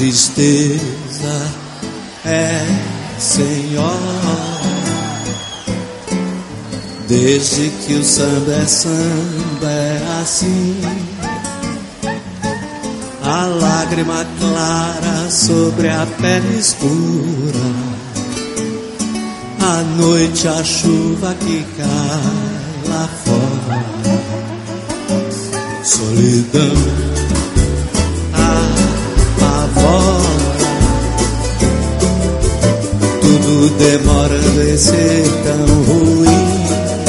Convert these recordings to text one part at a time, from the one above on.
tristeza é senhora, desde que o samba é assim. A lágrima clara sobre a pele escura, à noite a chuva que cai lá fora. Solidão apavora, tudo demorando em ser tão ruim,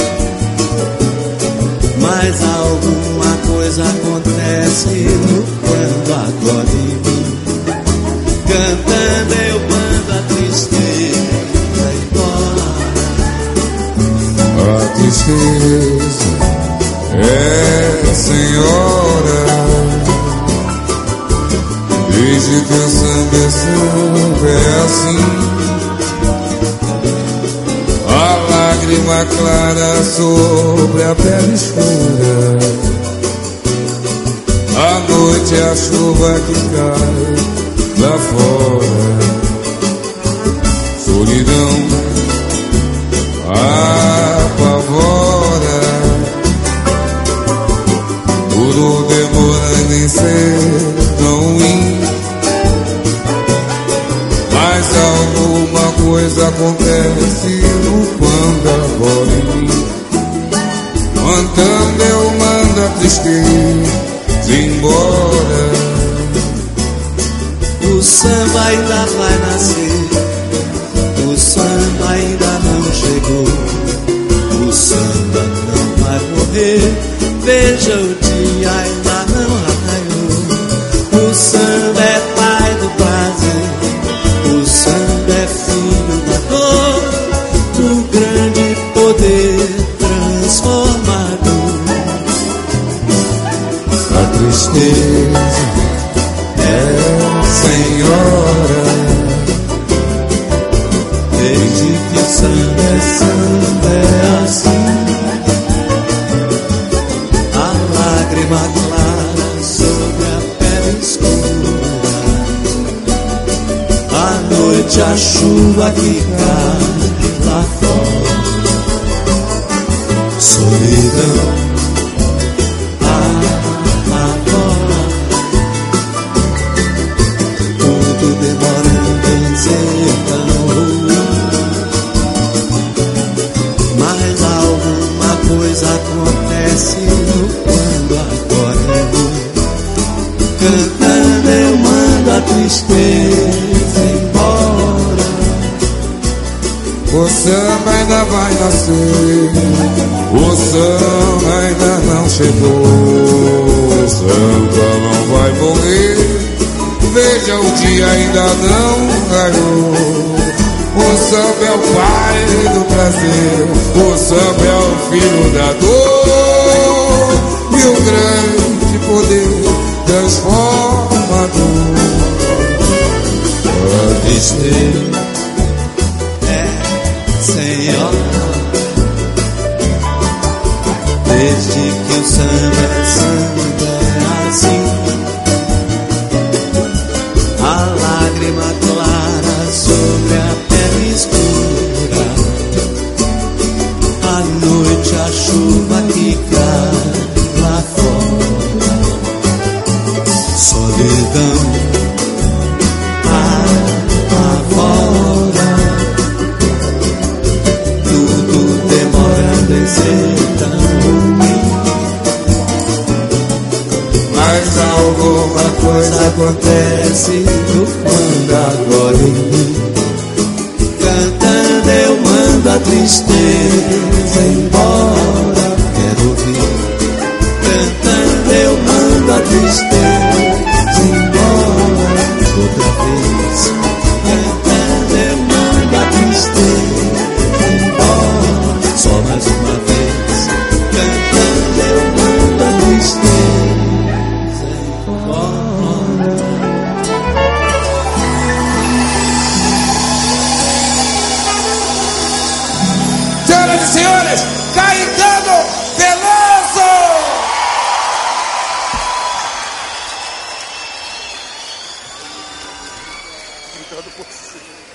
mas alguma coisa acontece no quando agora em mim. Cantando eu mando a tristeza embora. A tristeza é senhora, desde que o samba é assim. A lágrima clara sobre a pele escura, à noite é a chuva que cai lá fora. Solidão apavora, tudo demora em ser tão ruim, mas alguma coisa acontece no quando agora em mim. Cantando eu mando a tristeza embora. O samba ainda vai nascer, o samba ainda não chegou, o samba não vai morrer, veja o dia ainda não raiou. O samba é pai do prazer, o samba é filho da dor, do grande poder transformador. A tristeza é senhora, desde que o samba é assim. A lágrima clara sobre a pele escura, à noite a chuva que cai lá fora. Solidão demorando em ser tão ruim, mas alguma coisa acontece no quando agora é ruim. Cantando eu mando a tristeza embora. O samba ainda vai nascer, o samba ainda não chegou, o samba não vai morrer, veja o dia ainda não raiou. O samba é o pai do prazer, o samba é o filho da dor, e o grande poder transformador. A tristeza é senhora, desde que o samba é assim. A lágrima clara sobre a pele escura, à noite a chuva que cai lá fora. Solidão apavora, tudo demorando em ser tão ruim, mas alguma coisa acontece no quando agora em mim. Cantando eu mando a tristeza embora. Quero ouvir. Cantando eu mando a tristeza embora. Outra vez. Cantando eu mando a tristeza embora. Só mais uma vez. Cantando eu mando a tristeza embora. Senhoras e senhores, Caetano Veloso! você.